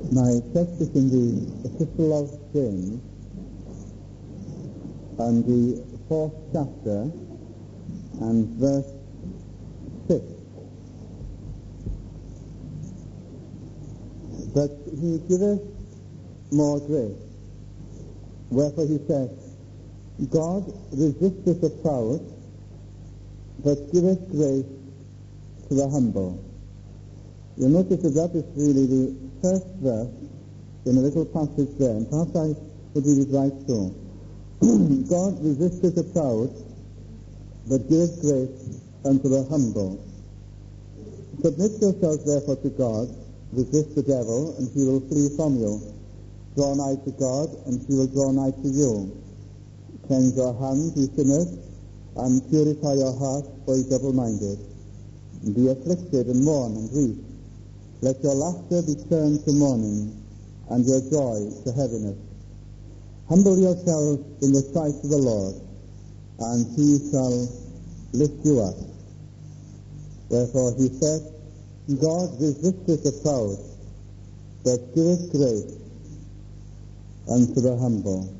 My text is in the Epistle of James and the 4th chapter and verse 6. But he giveth more grace. Wherefore he says, God resisteth the proud, but giveth grace to the humble. You'll notice that is really the first verse in a little passage there, and perhaps I would read it right so. God resisteth the proud, but giveth grace unto the humble. Submit yourselves therefore to God, resist the devil, and he will flee from you. Draw nigh to God, and he will draw nigh to you. Cleanse your hands, ye sinners, and purify your hearts, for ye double-minded. Be afflicted, and mourn, and weep. Let your laughter be turned to mourning, and your joy to heaviness. Humble yourselves in the sight of the Lord, and he shall lift you up. Wherefore he said, God resisteth the proud, but giveth grace unto the humble.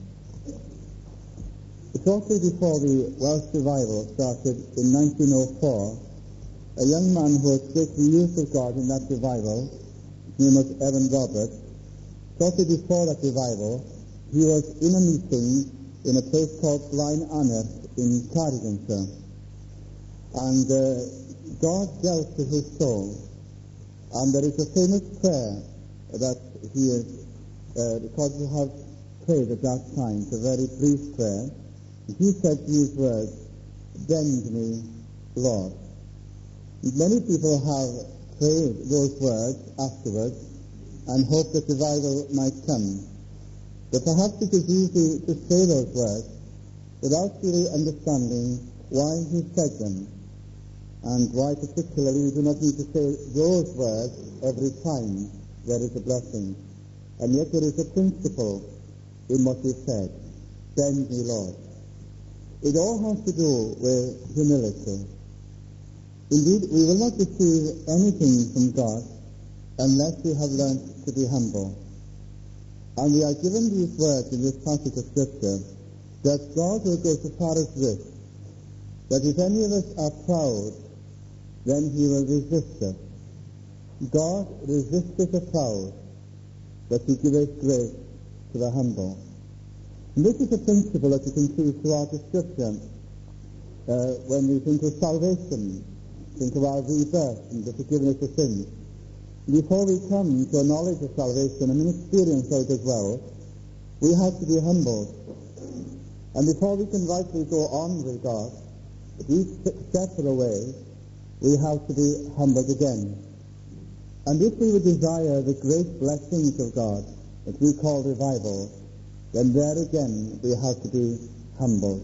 Shortly before the Welsh revival started in 1904, a young man who was greatly used of God in that revival, his name was Evan Roberts. Shortly before that revival, he was in a meeting in a place called Blaen Aneth in Cardiganshire. And God dealt with his soul. And there is a famous prayer that he is recorded to have prayed at that time. It's a very brief prayer. He said these words, "Bend me, Lord." Many people have prayed those words afterwards and hoped that revival might come. But perhaps it is easy to say those words without really understanding why he said them, and why particularly we do not need to say those words every time there is a blessing. And yet there is a principle in what he said. Bend me, Lord. It all has to do with humility. Indeed, we will not receive anything from God unless we have learned to be humble. And we are given these words in this passage of Scripture, that God will go so far as this, that if any of us are proud, then he will resist us. God resisteth the proud, but he giveth grace to the humble. And this is a principle that you can see throughout the Scripture when we think of salvation. Think of our rebirth and the forgiveness of sins. Before we come to a knowledge of salvation and an experience of it as well, we have to be humbled. And before we can rightly go on with God, at each step of the way, we have to be humbled again. And if we would desire the great blessings of God that we call revival, then there again we have to be humbled.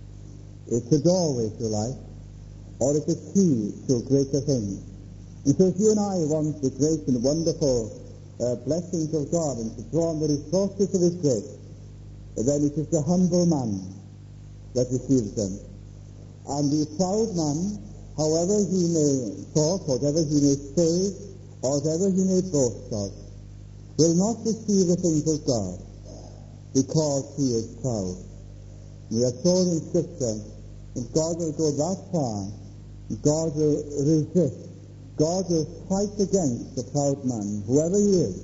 It's a doorway to life, or it's a key to greater things. And so if you and I want the great and wonderful blessings of God and to draw on the resources of his grace, then it is the humble man that receives them. And the proud man, however he may talk, whatever he may say, or whatever he may boast of, will not receive the things of God because he is proud. We are told in Scripture, if God will go that far, God will resist. God will fight against the proud man, whoever he is.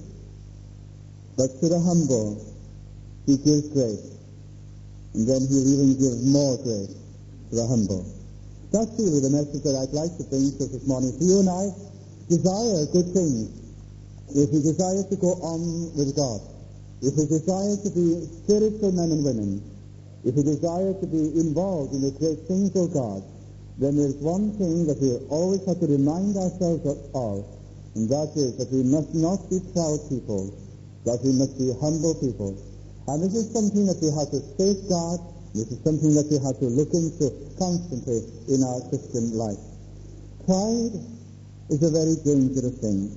But to the humble, he gives grace. And then he'll even give more grace to the humble. That's really the message that I'd like to bring to us this morning. If you and I desire good things, if we desire to go on with God, if we desire to be spiritual men and women, if we desire to be involved in the great things of God, then there's one thing that we always have to remind ourselves of, and that is that we must not be proud people, that we must be humble people. And this is something that we have to safeguard, this is something that we have to look into constantly in our Christian life. Pride is a very dangerous thing.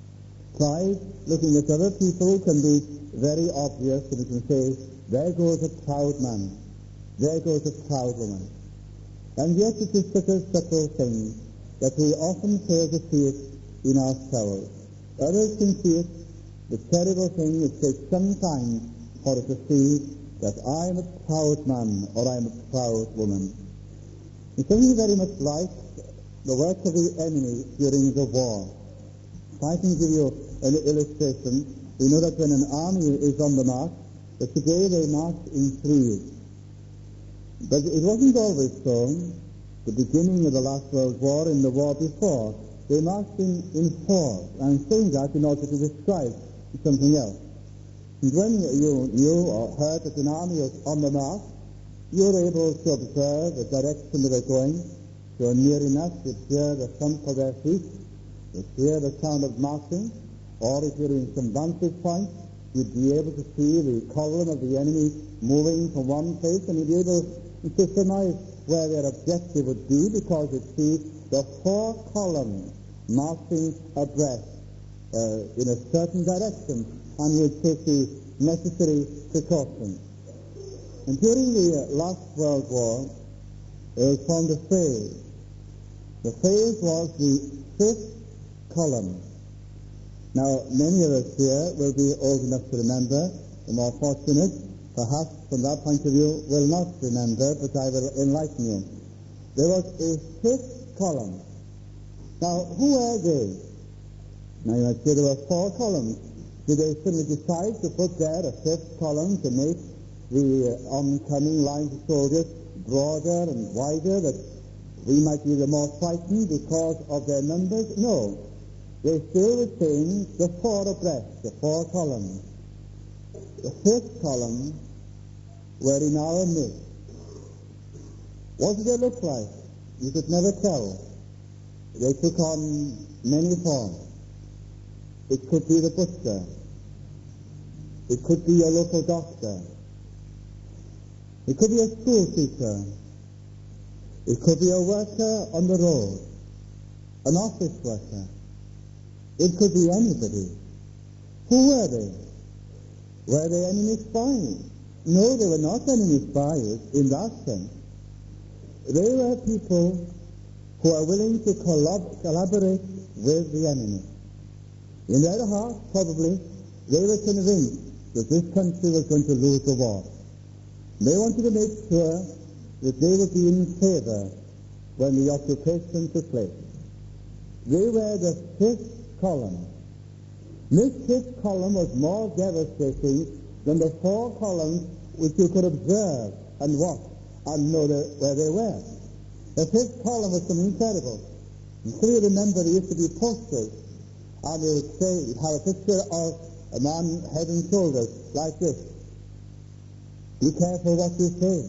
Pride, looking at other people, can be very obvious, and we can say, there goes a proud man, there goes a proud woman. And yet it is such a subtle thing that we often fail to see it in ourselves. Others can see it, the terrible thing, it takes some time for us to see that I am a proud man or I am a proud woman. It's something very much like the work of the enemy during the war. If I can give you an illustration, we know that when an army is on the march, that today they march in threes. But it wasn't always so. The beginning of the last World War, in the war before, they marched in fours. I'm saying that in order to describe something else. And when you knew or heard that an army was on the march, you were able to observe the direction they were going. If you were near enough, you'd hear the thump of their feet, you'd hear the sound of marching, or if you're in some vantage point, you'd be able to see the column of the enemy moving from one place, and you'd be able to surmise where their objective would be, because you'd see the four columns marching abreast in a certain direction, and you'd take the necessary precautions. And during the last World War, it was formed a phase. The phase was the fifth column. Now, many of us here will be old enough to remember. The more fortunate, perhaps from that point of view, will not remember, but I will enlighten you. There was a fifth column. Now, who were they? Now, you might say there were four columns. Did they suddenly decide to put there a fifth column to make the oncoming lines of soldiers broader and wider, that we might be the more frightened because of their numbers? No. They still retained the four abreast, the four columns. The fifth column were in our midst. What did they look like? You could never tell. They took on many forms. It could be the butcher. It could be your local doctor. It could be a school teacher. It could be a worker on the road, an office worker. It could be anybody. Who were they? Were they enemy spies? No, they were not enemy spies in that sense. They were people who are willing to collaborate with the enemy. In their heart, probably, they were convinced that this country was going to lose the war. They wanted to make sure that they would be in favor when the occupation took place. They were the fifth column. This fifth column was more devastating than the four columns which you could observe and watch and know where they were. The fifth column was something terrible. You still remember there used to be posters, and they would say, you'd have a picture of a man head and shoulders like this. Be careful what you say.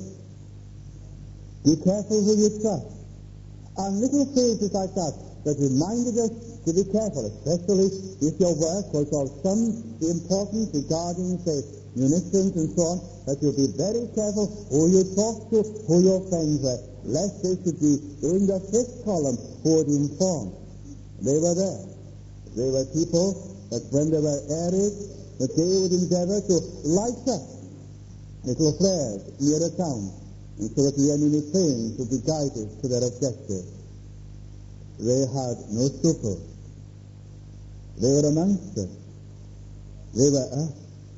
Be careful who you trust. And little phrases like that reminded us to be careful, especially if your work was of some importance regarding, say, munitions and so on, that you'll be very careful who you talk to, who your friends were, lest they should be in the fifth column who would inform. They were there. They were people that when there were areas that they would endeavor to light up little flares near a town, and so that the enemy planes would be guided to their objective. They had no scruples. They were amongst us. They were us.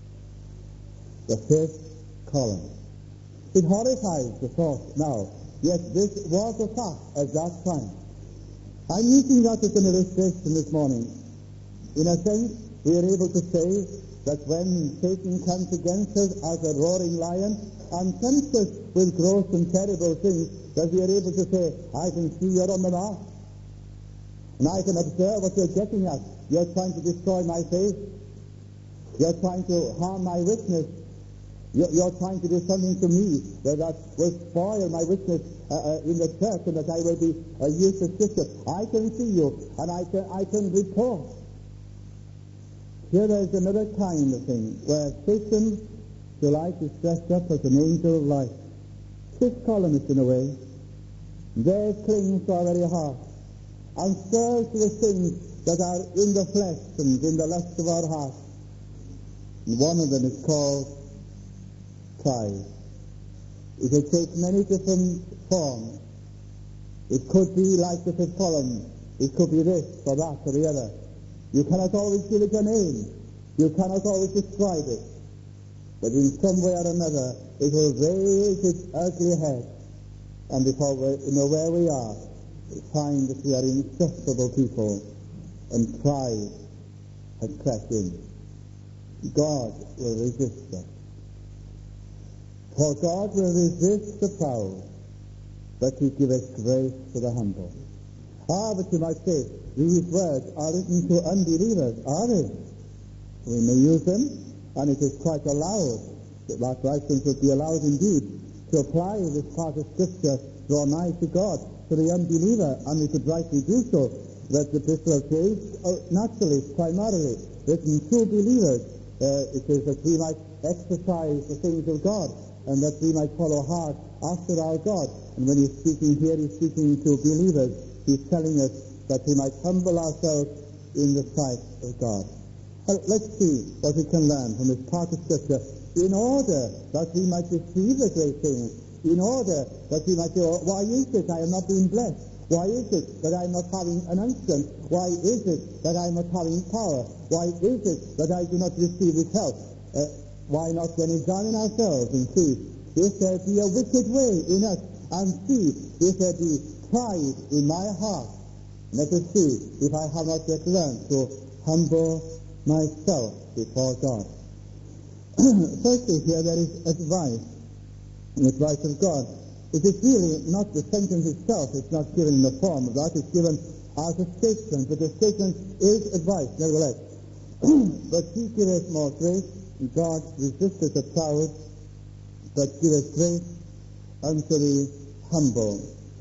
The fifth column. It horrifies the thought now, yet this was a fact at that time. I'm using that as an illustration this morning. In a sense, we are able to say that when Satan comes against us as a roaring lion and tempts us with gross and terrible things, that we are able to say, I can see you're on the mark, and I can observe what you're getting at. You're trying to destroy my faith. You're trying to harm my witness. You're trying to do something to me that will spoil my witness in the church, and that I will be a useless Christian. I can see you, and I can report. Here there's another kind of thing, where Satan, if you like, is dressed up as an angel of light. Fifth columnist in a way. There clings to our very heart, and stirs to the things that are in the flesh and in the lust of our heart. And one of them is called pride. It will take many different forms. It could be like the fifth column. It could be this or that or the other. You cannot always give it a name. You cannot always describe it, but in some way or another it will raise its ugly head, and before we know where we are, we find that we are insusceptible people, and pride has crept in. God will resist us. For God will resist the proud, but He giveth grace to the humble. But you might say, these words are written to unbelievers, are they? We may use them, and it is quite allowed, that writings would be allowed indeed, to apply this part of Scripture, draw nigh to God, to the unbeliever, and we could rightly do so, that the epistle of James, naturally, primarily, written to believers. It is that we might exercise the things of God, and that we might follow hard after our God. And when he's speaking here, he's speaking to believers. He's telling us that we might humble ourselves in the sight of God. Let's see what we can learn from this part of Scripture in order that we might receive the great things, in order that we might say, why is it I am not being blessed? Why is it that I am not having an unction? Why is it that I am not having power? Why is it that I do not receive His help? Why not then examine ourselves and see if there be a wicked way in us, and see if there be pride in my heart. Let us see if I have not yet learned to humble myself before God. Firstly, here there is advice, and advice of God. It is really not the sentence itself, it's not given in the form of that, it's given as a statement, but the statement is advice, nevertheless. But He giveth more grace, God resisteth the proud, but giveth grace unto the humble.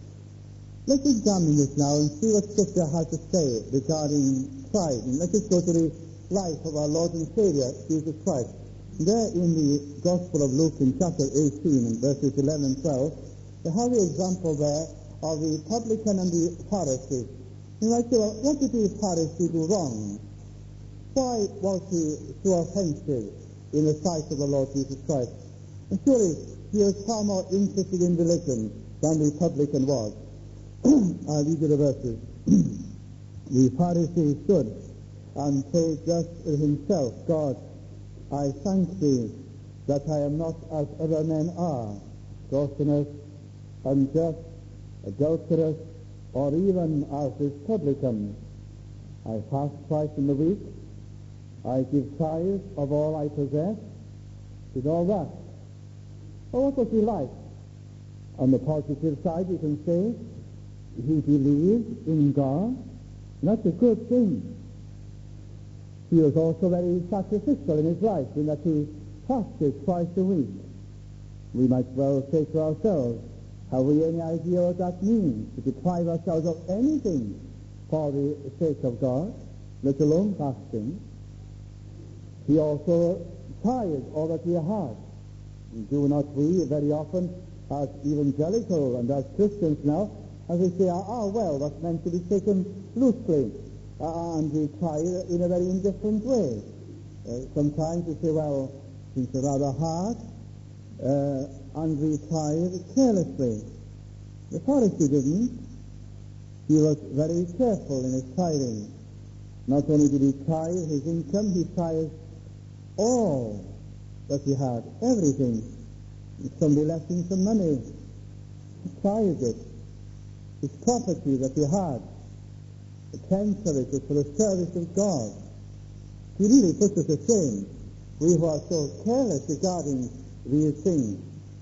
Let's examine this now and see what Scripture has to say regarding pride. And let us go to the life of our Lord and Savior, Jesus Christ. There in the Gospel of Luke in chapter 18 and verses 11 and 12, we have the example there of the publican and the Pharisee. You might say, well, what did the Pharisee do wrong? Why was he so offensive in the sight of the Lord Jesus Christ? And surely he was far more interested in religion than the publican was. I'll read you the verses. The Pharisee stood and prayed thus to himself, God, I thank Thee that I am not as other men are, extortioners, unjust, adulterous, or even as this publican. I fast twice in the week. I give tithes of all I possess. Did all that. Well, what was he like? On the positive side, you can say he believed in God. That's a good thing. He was also very sacrificial in his life, in that he fasted twice a week. We might well say to ourselves, have we any idea what that means, to deprive ourselves of anything for the sake of God, let alone fasting? He also tithed all that he had. Do not we very often, as evangelical and as Christians now, as we say, well, that's meant to be taken loosely, and we tithe in a very indifferent way. Sometimes we say, well, things are rather hard, and we tithe carelessly. The Pharisee didn't. He was very careful in his tithing. Not only did he tithe his income, he tithed all that he had, everything. If somebody left him some money, he tithed it. His property that he had, the tenth of it was for the service of God. He really puts us to shame, we who are so careless regarding these things.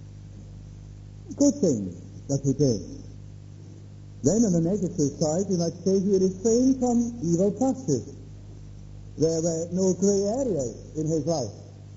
Good things that he did. Then on the negative side, you might say he refrained from evil practice. There were no grey areas in his life.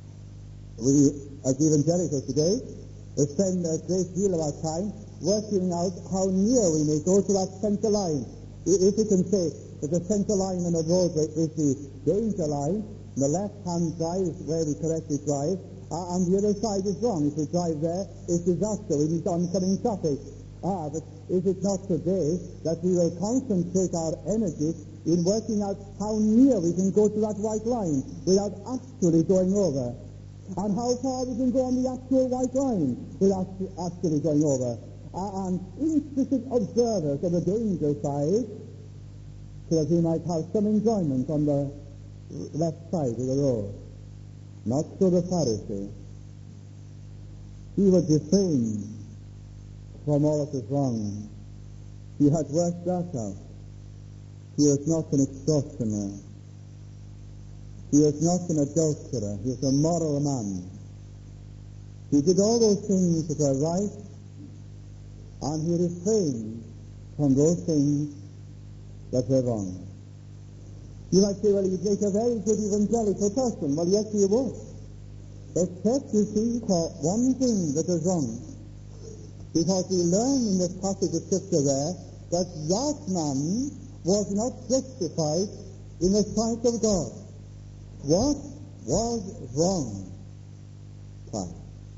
We, as evangelicals today, spend a great deal of our time working out how near we may go to that center line. If we can say that the center line on a roadway is the danger line, the left-hand drive is where we correctly drive, and the other side is wrong. If we drive there, it's disaster. We need oncoming traffic. But is it not today that we will concentrate our energy in working out how near we can go to that white line without actually going over? And how far we can go on the actual white line without actually going over? And intricate observers of the danger side, so that we might have some enjoyment on the left side of the road. Not so the Pharisee. He was refrained from all of his wrong. He had worked that out. He was not an extortioner. He was not an adulterer. He was a moral man. He did all those things that were right, and he refrained from those things that were wrong. You might say, well, he'd make a very good evangelical person. Well, yes, he would. Except, you see, for one thing that was wrong. Because we learn in this passage of Scripture there that that man was not justified in the sight of God. What was wrong? Pride.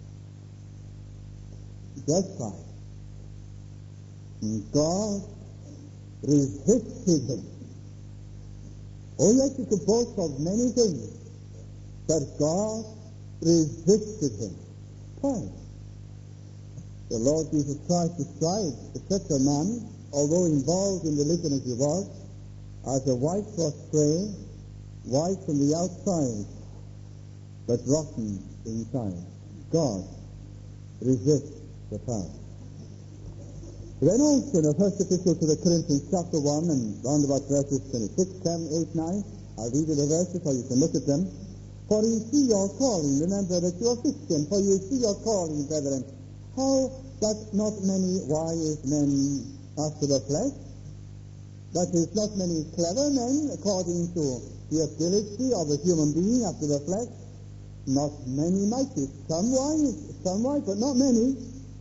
Just pride. And God resisted him. Oh, yes, you could boast of many things, but God resisted him. Pride. The Lord Jesus Christ described such a man, although involved in religion as he was, as a whitewashed clay, white from the outside, but rotten inside. God resists the proud. Then also in the first epistle to the Corinthians, chapter 1, and round about verses 26, 7, 8, 9, I'll read you the verses so you can look at them. For you see your calling, remember that you are Christian, for you see your calling, brethren, how that not many wise men after the flesh, that is, not many clever men according to the ability of a human being after the flesh, not many mighty, some wise, but not many.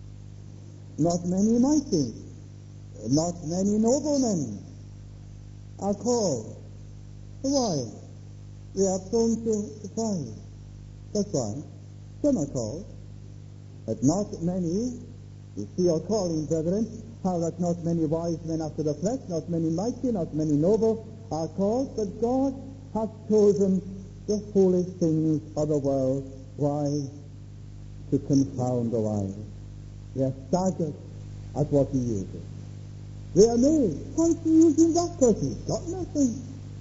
Not many mighty, not many noblemen are called. Why? They are prone to pride. That's why. Some are called, but not many. You see your calling, brethren, how that not many wise men after the flesh, not many mighty, not many noble are called, but God hath chosen the foolish things of the world. Why? To confound the wise. They are staggered at what he uses. They are amazed. Fancy using that person. He's got nothing.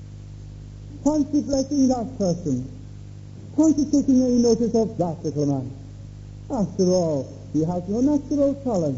Fancy blessing that person. Fancy taking any notice of that little man. After all, he has no natural talent.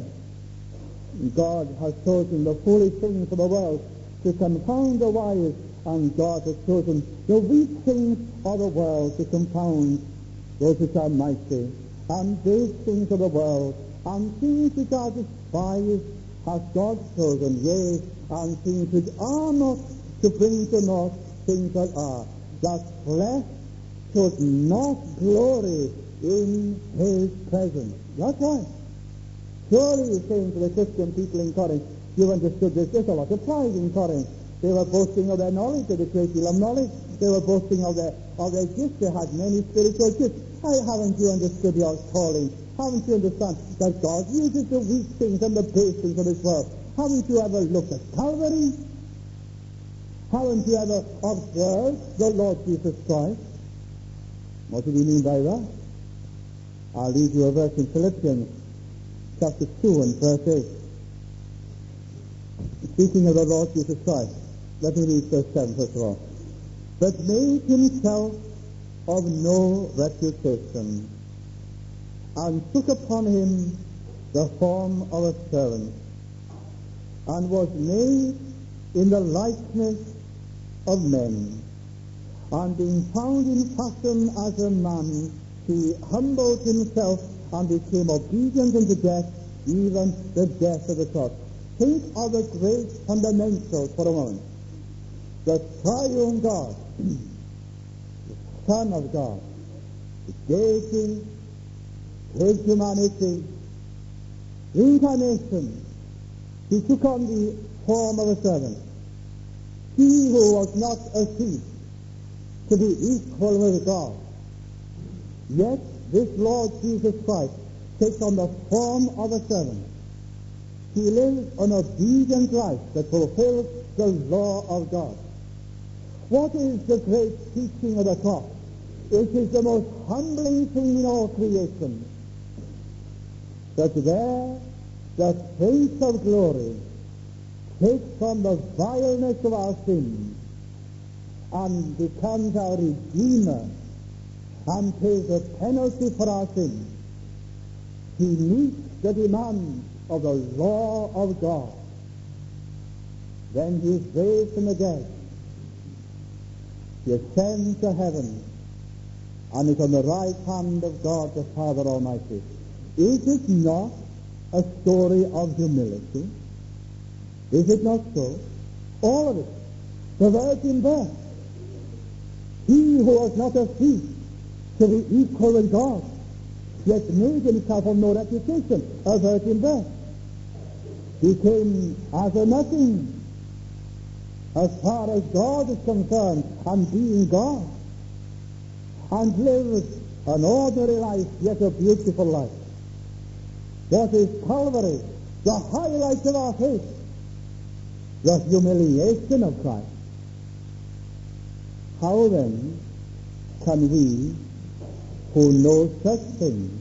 God has chosen the foolish things of the world to confound the wise, and God has chosen the weak things of the world to confound those which are mighty, and base things of the world, and things which are despised has God chosen, yea, and things which are not, to bring to naught things that are, that flesh should not glory in his presence. That's why. Surely he's saying to the Christian people in Corinth, you understood this, there's a lot of pride in Corinth. They were boasting of their knowledge, they had a great deal of knowledge. They were boasting of their gifts, they had many spiritual gifts. Haven't you understood your calling? Haven't you understood that God uses the weak things and the base things of this world? Haven't you ever looked at Calvary? Haven't you ever observed the Lord Jesus Christ? What did he mean by that? I'll read you a verse in Philippians, chapter 2 and verse 8. Speaking of the Lord Jesus Christ, let me read verse 7 first of all. But made himself of no reputation, and took upon him the form of a servant, and was made in the likeness of men. And being found in fashion as a man, he humbled himself and became obedient unto death, even the death of the cross. Think of the great fundamentals for a moment. The triune God, the Son of God, his deity, his humanity, incarnation. He took on the form of a servant. He who was not a thief to be equal with God. Yet this Lord Jesus Christ takes on the form of a servant. He lives an obedient life that fulfills the law of God. What is the great teaching of the cross? It is the most humbling thing in all creation, that there the Prince of Glory takes on the vileness of our sins and becomes our Redeemer and pays the penalty for our sins, he meets the demands of the law of God. Then he is raised from the dead. He ascends to heaven and is on the right hand of God the Father Almighty. Is it not a story of humility? Is it not so? All of it. The virgin birth. He who was not a thief to be equal with God, yet made himself of no reputation, a virgin birth. He came as a nothing, as far as God is concerned, and being God, and lived an ordinary life, yet a beautiful life. What is Calvary? The highlight of our faith, the humiliation of Christ. How then can we, who know such things,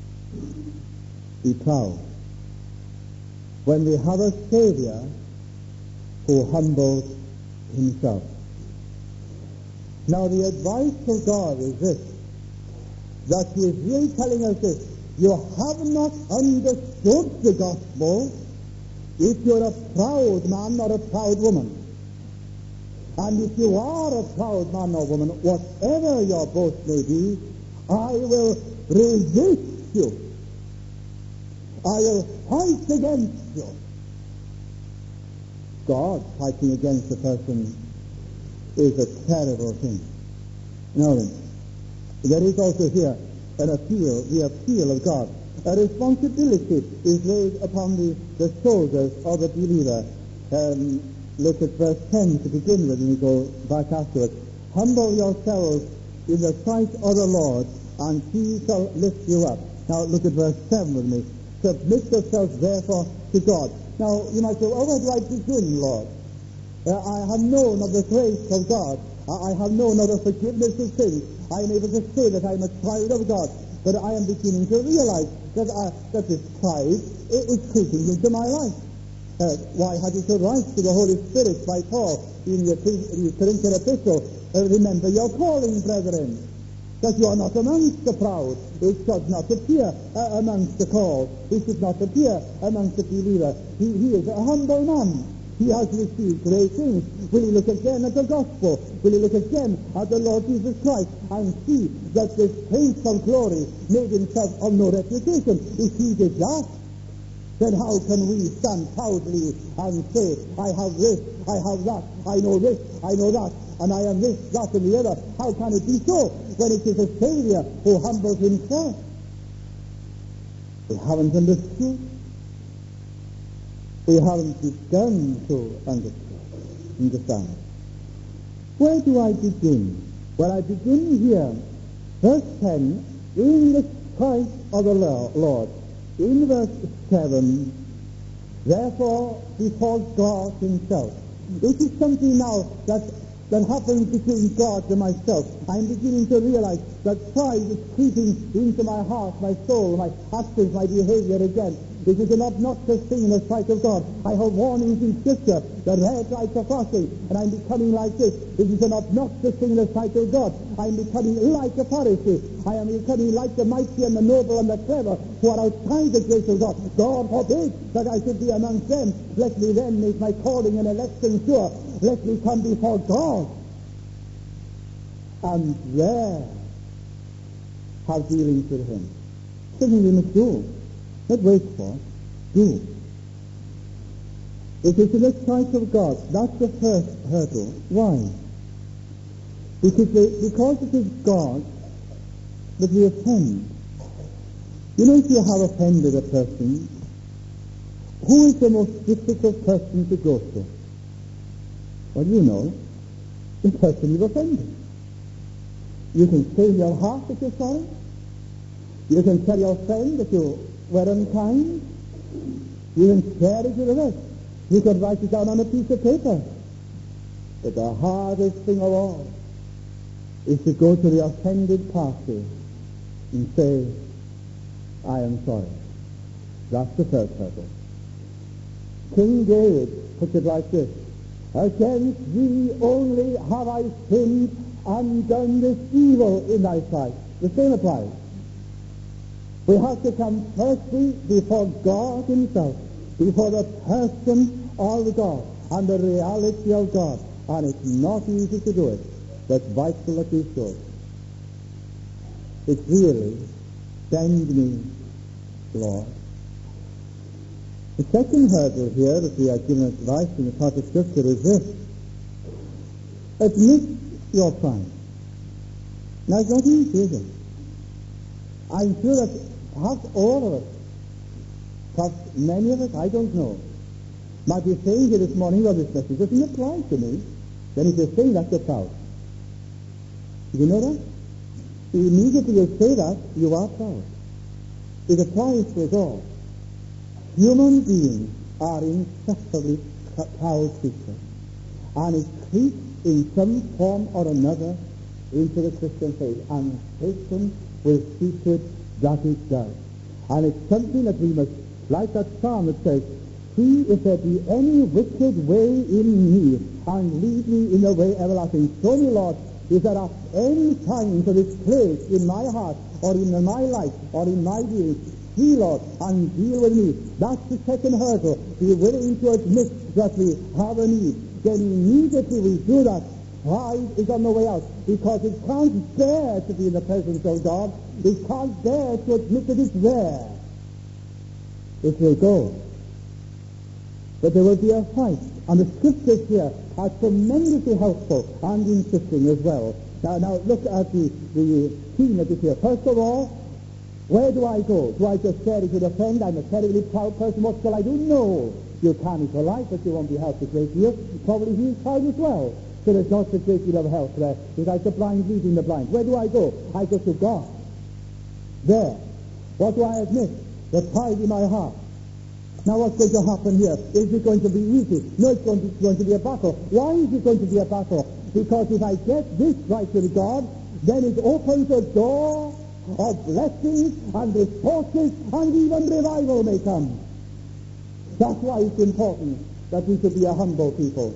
be proud when we have a Savior who humbles himself? Now the advice of God is this, that he is really telling us this: you have not understood the gospel if you're a proud man or a proud woman. And if you are a proud man or woman, whatever your boast may be, I will resist you. I will fight against you. God fighting against a person is a terrible thing. Now then, there is also here an appeal, the appeal of God. A responsibility is laid upon the shoulders of the believer. Look at verse 10 to begin with, and we go back afterwards. Humble yourselves in the sight of the Lord, and he shall lift you up. Now look at verse 7 with me. Submit yourselves therefore to God. Now you might say, well, where do I begin, Lord? I have known of the grace of God. I have known of the forgiveness of sins. I am able to say that I am a child of God. But I am beginning to realize that this pride is creeping into my life. Why had he to write to the Holy Spirit by Paul in the Corinthian epistle? Remember your calling, brethren, that you are not amongst the proud. It should not appear amongst the called. It should not appear amongst the believer. He is a humble man. He has received great things. Will he look again at the gospel? Will he look again at the Lord Jesus Christ and see that this Prince of Glory made himself of no reputation? If he did that, then how can we stand proudly and say, I have this, I have that, I know this, I know that, and I am this, that, and the other? How can it be so when it is a Savior who humbles himself? We haven't understood. We haven't begun to understand. Where do I begin? Well, I begin here. Verse 10, in the sight of the Lord. In verse 7, therefore, before God himself. This is something now that happens between God and myself. I'm beginning to realize that pride is creeping into my heart, my soul, my actions, my behavior again. It is an obnoxious thing in the sight of God. I have warnings in Scripture. The red lights are crossing, and I'm becoming like this. It is an obnoxious thing in the sight of God. I'm becoming like a Pharisee. I am becoming like the mighty and the noble and the clever who are outside the grace of God. God forbid that I should be amongst them. Let me then make my calling and election sure. Let me come before God, and there have dealings with him. Something we must do. Not wait for, do. It is in the sight of God. That's the first hurdle. Why? Because it is God that we offend. You know, if you have offended a person, who is the most difficult person to go to? Well, you know, the person you've offended. You can say in your heart that you're sorry. You can tell your friend that you were unkind. You can share it with the rest. You can write it down on a piece of paper. But the hardest thing of all is to go to the offended party and say, I am sorry. That's the first hurdle. King David put it like this: Against thee only have I sinned and done this evil in thy sight. The same applies. We have to come firstly before God himself, before the person of God and the reality of God. And it's not easy to do it, but vital that we should. It's really, send me, Lord. The second hurdle here that we are given advice in the part of Scripture is this. Admit your pride. Now, it's not easy, is it? I'm sure that perhaps all of us, perhaps many of us, I don't know, might be saying here this morning, well, this message doesn't apply to me. Then if you say that, you're proud. Did you know that? Immediately you say that, you are proud. It applies to us all. Human beings are insufferably proud creatures, and it creeps in some form or another into the Christian faith, and Satan will see to it that it does. And it's something that we must, like that psalm that says, see if there be any wicked way in me, and lead me in the way everlasting. Show me, Lord, if there are any signs of this place in my heart, or in my life, or in my being. See, Lord, and deal with me. That's the second hurdle. Be willing to admit that we have a need. Then immediately we do that, pride is on the way out, because it can't bear to be in the presence of God. It can't bear to admit that it's there. It will go. But there will be a fight. And the Scriptures here are tremendously helpful and interesting as well. Now look at the theme that is here. First of all, where do I go? Do I just share it with a friend? I'm a terribly proud person. What shall I do? No. You can if you like, but you won't be helped a great deal. Probably he's proud as well. So there's not a great deal of help there. It's like the blind leading the blind. Where do I go? I go to God. There. What do I admit? The pride in my heart. Now what's going to happen here? Is it going to be easy? No, it's going to be a battle. Why is it going to be a battle? Because if I get this right with God, then it opens a door of blessings and resources, and even revival may come. That's why it's important that we should be a humble people.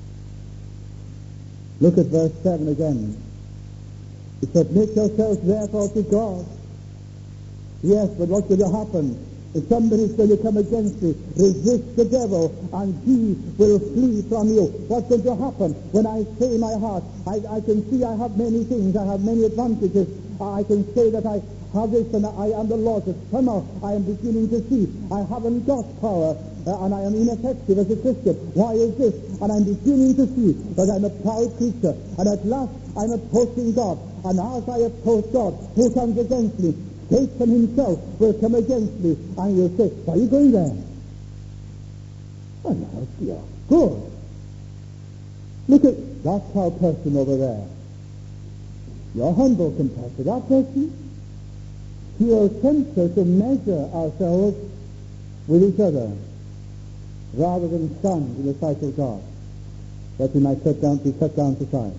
Look at verse 7 again. Submit yourselves therefore to God. Yes, but what's going to happen? If somebody's going to come against you, resist the devil, and he will flee from you. What's going to happen? When I say in my heart, I can see I have many things, I have many advantages. I can say that I have this and I am the Lord, but somehow I am beginning to see I haven't got power, and I am ineffective as a Christian. Why is this? And I'm beginning to see that I'm a proud creature, and at last I'm approaching God. And as I approach God, who comes against me? Satan himself will come against me, and you'll say, why are you going there? Oh, no, you're good. Look at that proud person over there. You're humble compared to that person. He will tempt us to measure ourselves with each other, rather than stand in the sight of God, that we might be set down to side.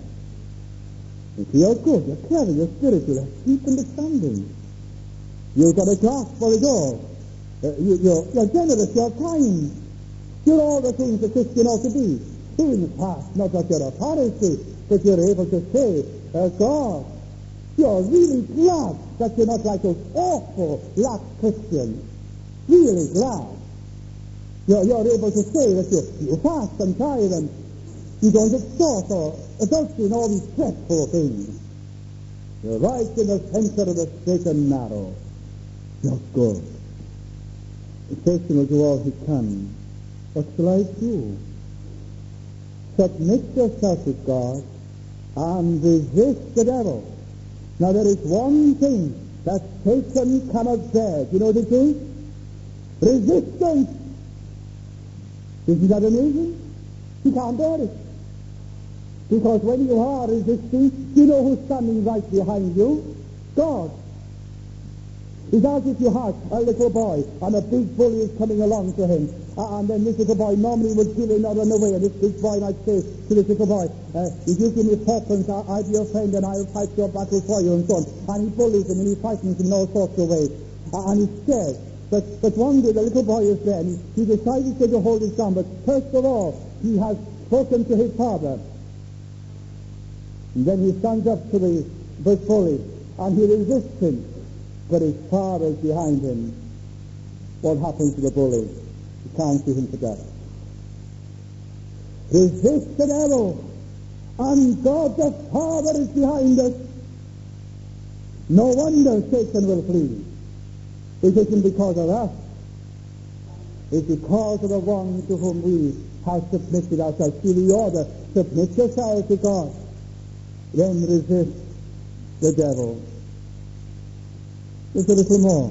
If you're good, you're clever, you're spiritual, you're deep understanding. You've got a grasp for it all. You're generous, you're kind. You're all the things a Christian ought to be. In fact, not that you're a Pharisee, but you're able to say, God, you're really glad that you're not like those awful lax Christians. Really glad. You're able to say that you fast and tithe and you don't extort or adultery and all these dreadful things. You're right in the center of the straight and narrow. You're good. Satan will do all he can. What shall I do? Submit yourself to God and resist the devil. Now there is one thing that Satan cannot bear. Do you know what it is? Resistance. Isn't that amazing? He can't bear it. Because when you are resisting, you know who's standing right behind you? God. It's as if you had a little boy and a big bully is coming along to him. And then this little boy normally would give in or run away, and this big boy might say to this little boy, if you give me 4 pence, I'll be your friend and I'll fight your battle for you and so on. And he bullies him and he frightens him in all sorts of ways. And he's scared. But one day the little boy is there and he decides he's going to hold his gun. But first of all, he has spoken to his father. And then he stands up to the bully, and he resists him, but his father is behind him. What happens to the bully? He can't see him to death. Resist the devil, and God the Father is behind us. No wonder Satan will flee. It isn't because of us. It's because of the one to whom we have submitted ourselves. See the order: submit yourselves to God, then resist the devil. Just a little more.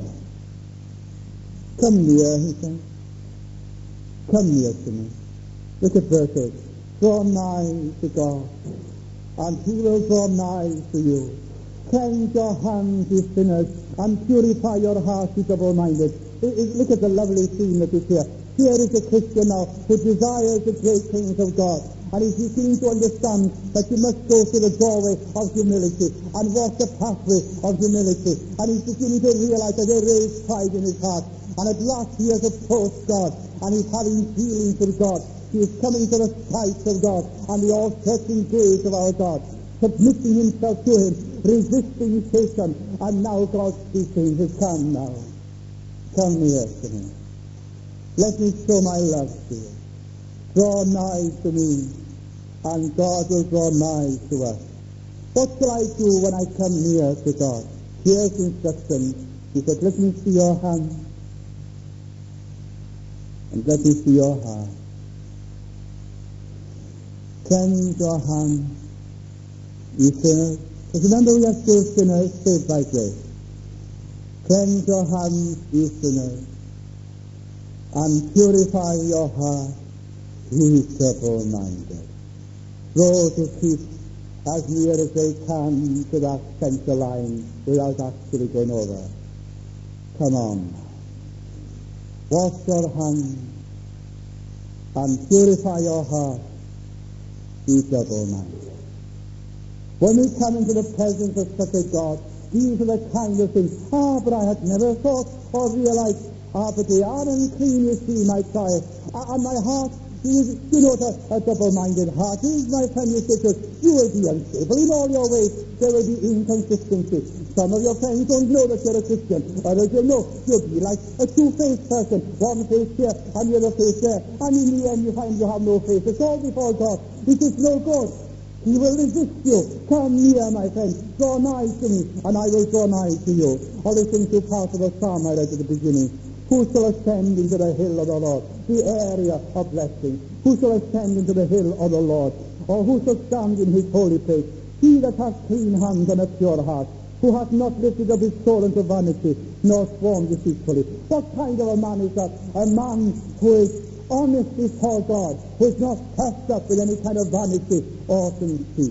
Come near, he says. Come near to me. Look at verse 8. Draw nigh to God, and he will draw nigh to you. Cleanse your hands, you sinners, and purify your hearts, you double-minded. Look at the lovely theme that is here. Here is a Christian now who desires the great things of God, and he's beginning to understand that you must go through the doorway of humility and walk the pathway of humility, and he's beginning to realize that there is pride in his heart, and at last he has approached God, and he's having feelings for God. He is coming to the sight of God and the all-searching gaze of our God, submitting himself to him, resisting Satan, and now God speaks to him. He says, come now, come near to me. Let me show my love to you. Draw nigh to me, and God will draw nigh to us. What shall I do when I come near to God? Here's instruction. He said, let me see your hand, and let me see your heart. Cleanse your hands, you sinners. Because remember, we are still sinners, saved by grace. Cleanse your hands, you sinners, and purify your heart, you double-minded. Those who keep as near as they can to that center line without actually going over. Come on. Wash your hands and purify your heart, you double-minded. When we come into the presence of such a God, these are the kind of things. But I had never thought or realized. But they are unclean, you see, my child. And my heart is, a double-minded heart is, my friend, you say, you will be unstable in all your ways. There will be inconsistency. Some of your friends don't know that you're a Christian. Others will know. You'll be like a two-faced person. One face here and the other face there. And in the end you find you have no face. It's all before God. It is no good. He will resist you. Come near, my friend. Draw nigh to me, and I will draw nigh to you. Or listen to part of a psalm I read at the beginning. Who shall ascend into the hill of the Lord? The area of blessing. Who shall ascend into the hill of the Lord? Or who shall stand in his holy place? He that hath clean hands and a pure heart, who hath not lifted up his soul unto vanity, nor sworn deceitfully. What kind of a man is that? A man who is honest before God, who is not puffed up with any kind of vanity or conceit.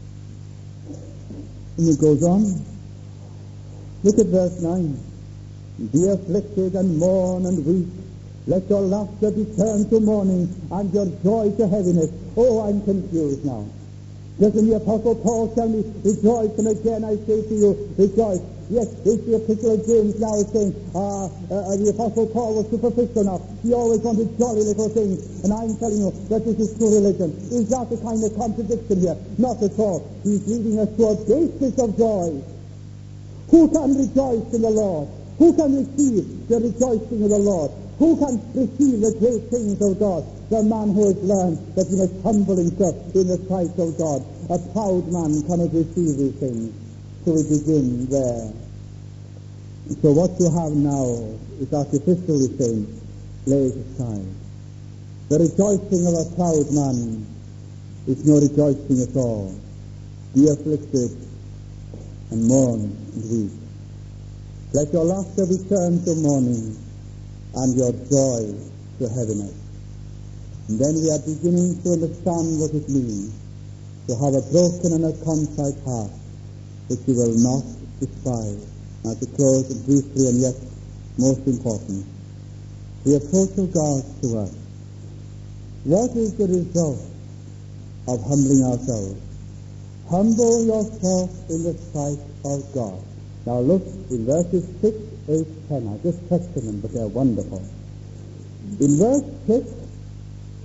And it goes on. Look at verse 9. Be afflicted and mourn and weep. Let your laughter be turned to mourning and your joy to heaviness. Oh, I'm confused now. Doesn't the Apostle Paul tell me, rejoice, and again I say to you, rejoice. Yes, it's the Epistle of James now is saying, the Apostle Paul was superficial now. He always wanted jolly little things. And I'm telling you that this is true religion. Is that the kind of contradiction here? Not at all. He's leading us to a basis of joy. Who can rejoice in the Lord? Who can receive the rejoicing of the Lord? Who can receive the great things of God? The man who has learned that he must humble himself in the sight of God. A proud man cannot receive these things. So we begin there. So what you have now is artificially saying, lay it aside. The rejoicing of a proud man is no rejoicing at all. Be afflicted and mourn and weep. Let your laughter be turned to mourning and your joy to heaviness. And then we are beginning to understand what it means to have a broken and a contrite heart, which you will not despise. Now to close briefly and yet most important, the approach of God to us. What is the result of humbling ourselves? Humble yourself in the sight of God. Now look in verses 6, 8, 10. I just touched on them, but they're wonderful. In verse 6,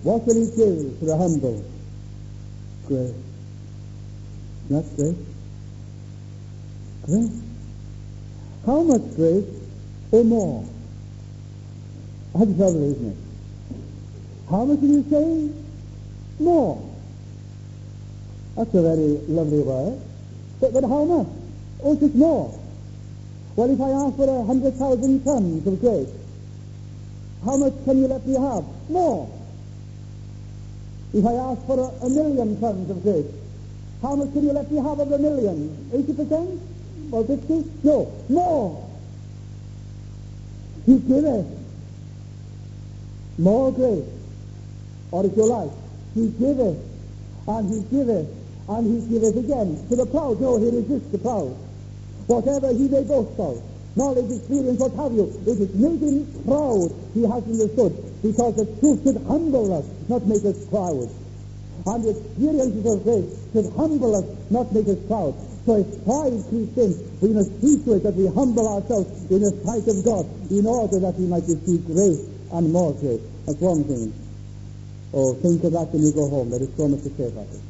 What will he give to the humble? Grace. Not grace. Grace. How much grace or more? That's trouble, isn't it? How much did you say? More. That's a very lovely word. But how much? Oh, it's more. Well, if I ask for 100,000 tons of grace, how much can you let me have? More. If I ask for 1,000,000 tons of grace, how much can you let me have of 1,000,000? 80%? Or 50? No, more. He giveth more grace. Or if you like, he giveth, and he giveth, and he giveth again. To the proud, no, he resists the proud. Whatever he may boast of, knowledge, experience, what have you, it is making proud he has understood, because the truth should humble us, not make us proud. And the experiences of grace should humble us, not make us proud. So if pride creeps in, we must see to it that we humble ourselves in the sight of God, in order that we might receive grace and more grace. That's one thing. Oh, think of that when you go home. There is so much to say about it.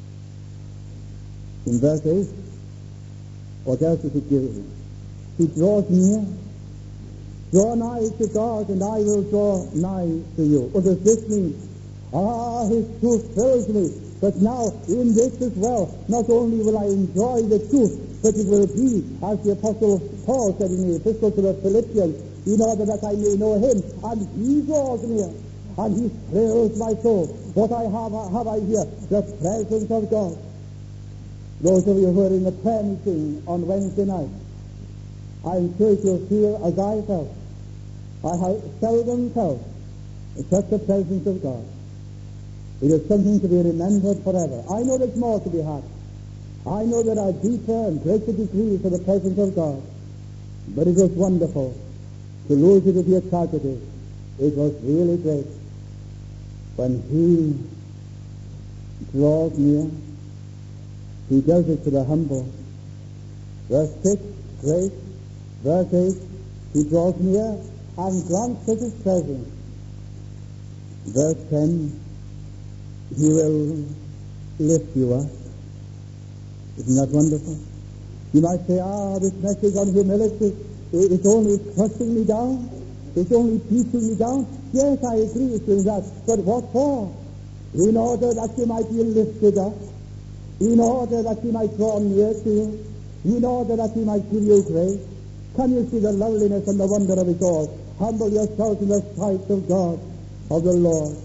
In verse 8, what else is it giving? He draws near. Draw nigh to God, and I will draw nigh to you. What does this mean? His truth fills me. But now, in this as well, not only will I enjoy the truth, but it will be, as the Apostle Paul said in the Epistle to the Philippians, in order that I may know him, and he draws near, and he thrills my soul. What I have I here? The presence of God. Those of you who are in the prayer meeting on Wednesday night, I'm sure you'll feel as I felt. I have seldom felt such the presence of God. It is something to be remembered forever. I know there's more to be had. I know there are deeper and greater degrees of the presence of God. But it was wonderful. To lose it would be a tragedy. It was really great. When he draws near, he does it to the humble. Verse 6, grace. Verse 8, he draws near and grants us his presence. Verse 10, he will lift you up. Isn't that wonderful? You might say, this message on humility, it's only crushing me down. It's only beating me down. Yes, I agree with you in that. But what for? In order that you might be lifted up. In order that he might draw near to you. In order that he might give you grace. Can you see the loveliness and the wonder of it all? Humble yourself in the sight of God, of the Lord,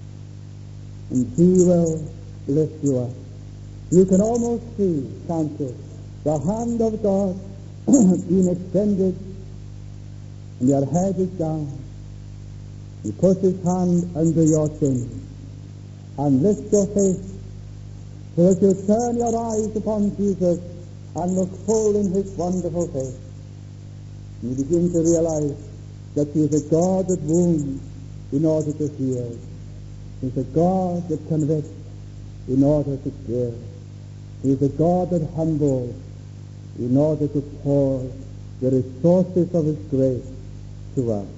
and he will lift you up. You can almost see, can't you, the hand of God being extended, and your head is down. He puts his hand under your chin and lifts your face so that you turn your eyes upon Jesus and look full in his wonderful face. You begin to realize that he is a God that wounds in order to heal. He is a God that convicts in order to give. He is a God that humbles in order to pour the resources of his grace to us.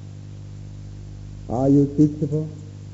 Are you teachable?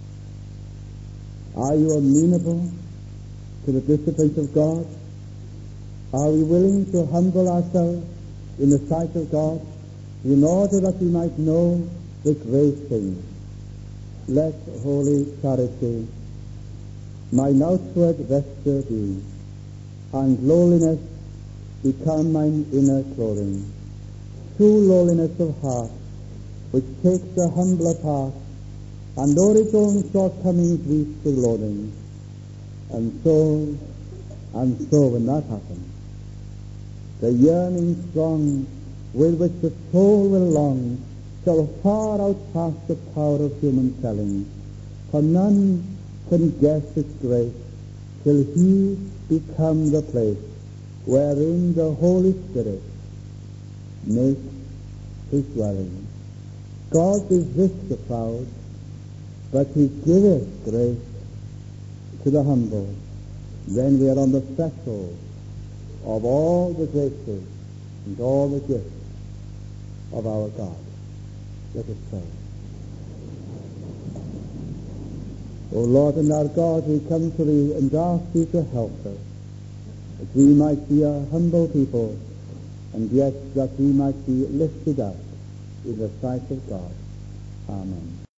Are you amenable to the disciplines of God? Are we willing to humble ourselves in the sight of God in order that we might know the great things? Let holy charity mine outward vesture be, and lowliness become mine inner clothing. True lowliness of heart, which takes the humbler part, and o'er its own shortcomings weeps with loathing. And so when that happens, the yearning strong with which the soul will long shall far outpass the power of human telling, for none can guess its grace till he become the place wherein the Holy Spirit makes his dwelling. God resists the proud, but he giveth grace to the humble. Then we are on the threshold of all the graces and all the gifts of our God. Let us pray. O Lord and our God, we come to thee and ask thee to help us, that we might be a humble people, and yet that we might be lifted up in the sight of God. Amen.